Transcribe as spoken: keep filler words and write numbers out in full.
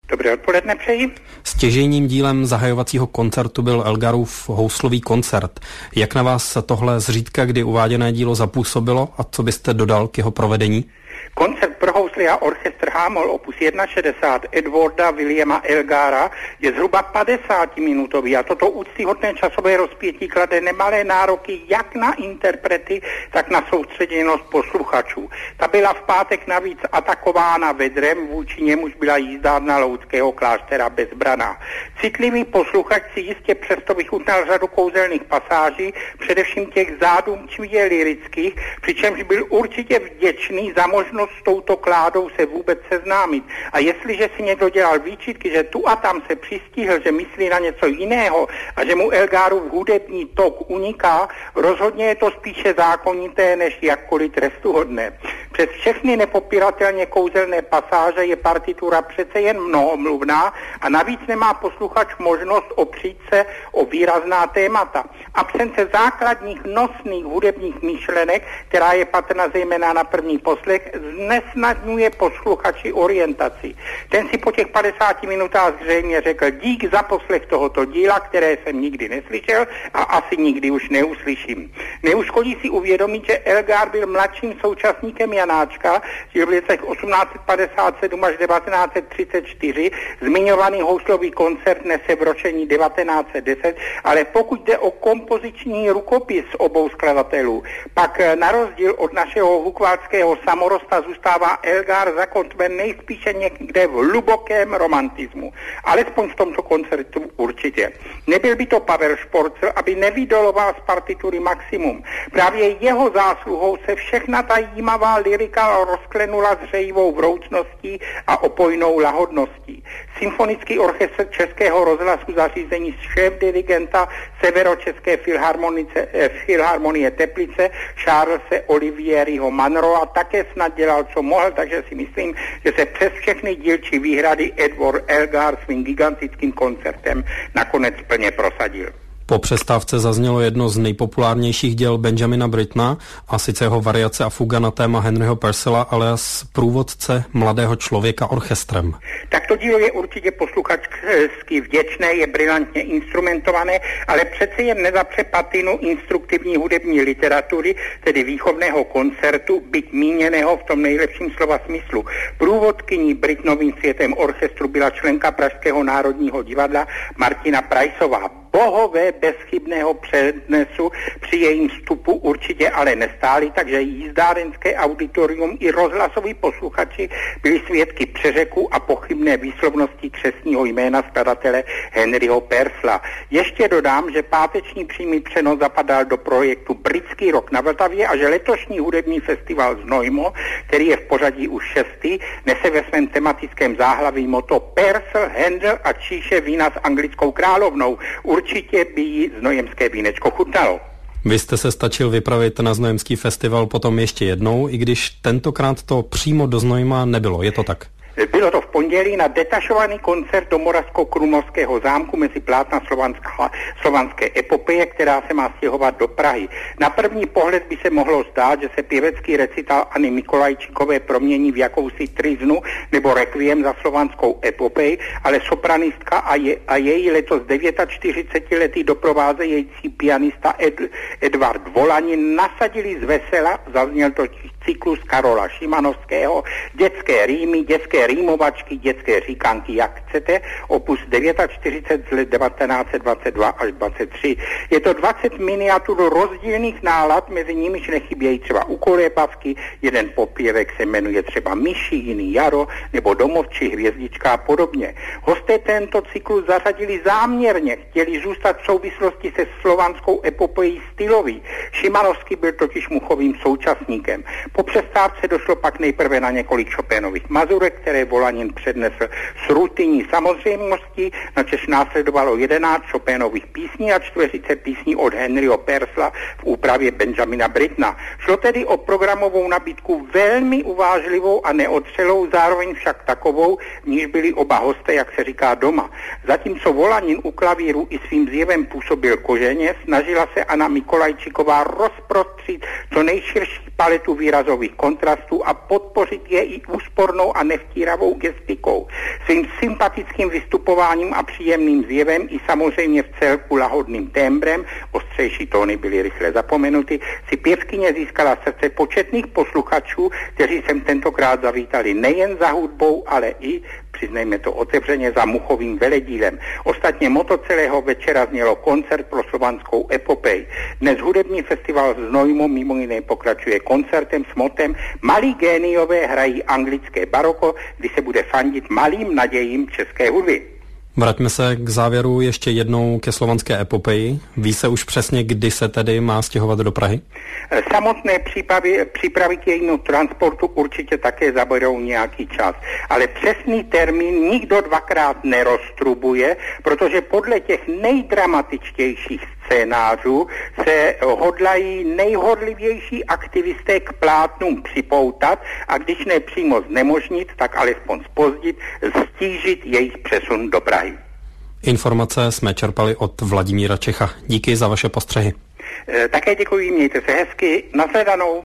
Dobré odpoledne přeji. Stěžejním dílem zahajovacího koncertu byl Elgarův houslový koncert. Jak na vás tohle zřídka kdy uváděné dílo zapůsobilo a co byste dodal k jeho provedení? Koncert pro hously a orchestr Hámol opus šedesát jedna Edwarda Williama Elgara je zhruba padesátiminutový a toto úctyhodné časové rozpětí klade nemalé nároky jak na interprety, tak na soustředěnost posluchačů. Ta byla v pátek navíc atakována vedrem, vůči němuž byla jízdárna Loudského kláštera bezbraná. Citlivý posluchač si jistě přesto vychutnal řadu kouzelných pasáží, především těch zádumčivě lyrických, přičemž byl určitě vděčný za možnost s touto kládou se vůbec seznámit. A jestliže si někdo dělal výčitky, že tu a tam se přistihl, že myslí na něco jiného a že mu Elgarův hudební tok uniká, rozhodně je to spíše zákonité než jakkoliv trestuhodné. Přes všechny nepopiratelně kouzelné pasáže je partitura přece jen mnohomluvná a navíc nemá posluchač možnost opřít se o výrazná témata. Absence základních nosných hudebních myšlenek, která je patrná zejména na první poslech, znesnadňuje posluchači orientaci. Ten si po těch padesáti minutách zřejmě řekl dík za poslech tohoto díla, které jsem nikdy neslyšel a asi nikdy už neuslyším. Neuškodí si uvědomit, že Elgar byl mladším současníkem Janáčka, žil v letech osmnáct padesát sedm až devatenáct třicet čtyři, zmiňovaný houslový koncert nese v ročení devatenáct deset, ale pokud jde o kompoziční rukopis obou skladatelů, pak na rozdíl od našeho hukvátského samorosta zůstává Elgar zakotven nejspíše někde v hlubokém romantismu. Alespoň v tomto koncertu určitě. Nebyl by to Pavel Šporcl, aby nevydoloval z partitury maximum. Právě jeho zásluhou se všechna ta jímavá lyrika rozklenula zřejivou vroucností a opojnou lahodností. Symfonický orchestr Českého rozhlasu zařízení šéf-dirigenta Severočeské filharmonie Teplice Charlese Olivieriho Manroa také snad dělal, co mohl, takže si myslím, že se přes všechny dílčí výhrady Edward Elgar svým gigantickým koncertem nakonec plně prosadil. Po přestávce zaznělo jedno z nejpopulárnějších děl Benjamina Brittona, a sice jeho variace a fuga na téma Henryho Purcella, alias průvodce mladého člověka orchestrem. Tak to dílo je určitě posluchačsky vděčné, je brilantně instrumentované, ale přece jen nezapře patinu instruktivní hudební literatury, tedy výchovného koncertu, byť míněného v tom nejlepším slova smyslu. Průvodkyní Brittnovým světem orchestru byla členka Pražského národního divadla Martina Prajsová. Bohové bezchybného přednesu při jejím vstupu určitě ale nestáli, takže jízdárenské auditorium i rozhlasoví posluchači byli svědky přeřeku a pochybné výslovnosti křestního jména skladatele Henryho Purcella. Ještě dodám, že páteční přímý přenos zapadal do projektu Britský rok na Vltavě a že letošní hudební festival Znojmo, který je v pořadí už šestý, nese ve svém tematickém záhlaví motto Purcell, Handel a číše vína s anglickou královnou. Určitě by jí znojemské vínečko chutnalo. Vy jste se stačil vypravit na Znojemský festival potom ještě jednou, i když tentokrát to přímo do Znojma nebylo, je to tak? Bylo to v pondělí na detašovaný koncert do Moravsko-Krumlovského zámku mezi plátna slovanská, slovanské epopeje, která se má stěhovat do Prahy. Na první pohled by se mohlo zdát, že se pěvecký recitál Anny Mikolajčíkové promění v jakousi triznu nebo rekviem za slovanskou epopej, ale sopranistka a, je, a její letos čtyřicetidevítiletý doprovázející pianista Ed, Edvard Volanin nasadili z vesela, zazněl to cyklus Karola Šimanovského, dětské rýmy, dětské rýmovačky, dětské říkanky, jak chcete, opus čtyřicet devět z let devatenáct dvacet dva až dvacet tři. Je to dvacet miniatur rozdílných nálad, mezi nimiž nechybějí třeba ukolébavky, jeden popěvek se jmenuje třeba Myši, jiný Jaro, nebo Domov či Hvězdička a podobně. Hosté tento cyklus zařadili záměrně, chtěli zůstat v souvislosti se slovanskou epopejí stylový. Šimanovský byl totiž Muchovým současníkem. Po přestávce došlo pak nejprve na několik Chopinových mazurek, které Volanin přednesl s rutinní samozřejmostí, načež následovalo jedenáct Chopinových písní a čtveřice písní od Henryho Purcella v úpravě Benjamina Brittona. Šlo tedy o programovou nabídku velmi uvážlivou a neotřelou, zároveň však takovou, v níž byli oba hosté, jak se říká, doma. Zatímco Volanin u klavíru i svým zjevem působil koženě, snažila se Anna Mikolajčíková rozprostřít co nejširší paletu výrazových kontrastů a podpořit je i úspornou a nevtíravou předstíravou gestikou, svým sympatickým vystupováním a příjemným zjevem i samozřejmě v celku lahodným témbrem, ostřejší tóny byly rychle zapomenuty, si pěvkyně získala srdce početných posluchačů, kteří sem tentokrát zavítali nejen za hudbou, ale i, přiznejme to otevřeně, za Muchovým veledílem. Ostatně moto celého večera znělo koncert pro slovanskou epopej. Dnes hudební festival v Znojmu mimo jiné pokračuje koncertem s motem Malí géniové hrají anglické baroko, kdy se bude fandit malým nadějím české hudby. Vraťme se k závěru ještě jednou ke slovanské epopeji. Ví se už přesně, kdy se tedy má stěhovat do Prahy? Samotné přípravy, přípravy k jejímu transportu určitě také zaberou nějaký čas. Ale přesný termín nikdo dvakrát neroztrubuje, protože podle těch nejdramatičtějších scénářů se hodlají nejhodlivější aktivisté k plátnům připoutat a když ne přímo znemožnit, tak alespoň zpozdit, stížit jejich přesun do Prahy. Informace jsme čerpali od Vladimíra Čecha. Díky za vaše postřehy. E, také děkuji, mějte se hezky, nashledanou.